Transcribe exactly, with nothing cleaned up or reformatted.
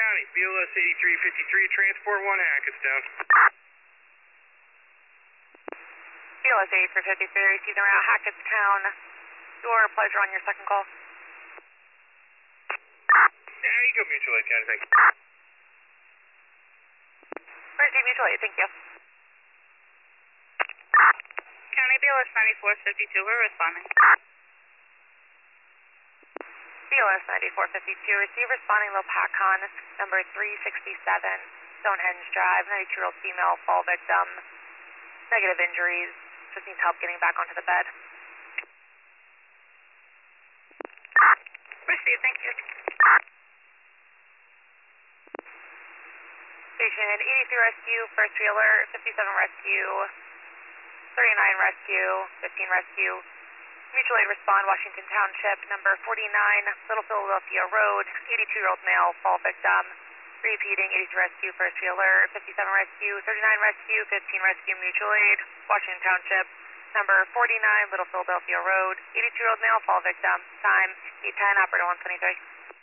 County, B L S eighty-three fifty-three, transport one Hackettstown. B L S eighty-three fifty-three, receiving around Hackettstown. Your pleasure on your second call. Yeah, you go mutual aid, County, thank you. Receive mutual aid, thank you. County B L S ninety-four fifty-two, we're responding. B L S ninety-four fifty-two, receive responding low PACCON number three sixty-seven, Stonehenge Drive, ninety-two-year-old female, fall victim, negative injuries, just needs help getting back onto the bed. Receive, thank you. Station eighty-three Rescue, first wheeler, fifty-seven Rescue, thirty-nine Rescue, fifteen Rescue. Mutual aid respond, Washington Township, number forty-nine, Little Philadelphia Road, eighty-two-year-old male, fall victim. Repeating, eighty-three Rescue, first wheeler, fifty-seven Rescue, thirty-nine Rescue, fifteen Rescue, mutual aid, Washington Township, number forty-nine, Little Philadelphia Road, eighty-two-year-old male, fall victim. Time eight ten, operator one twenty-three.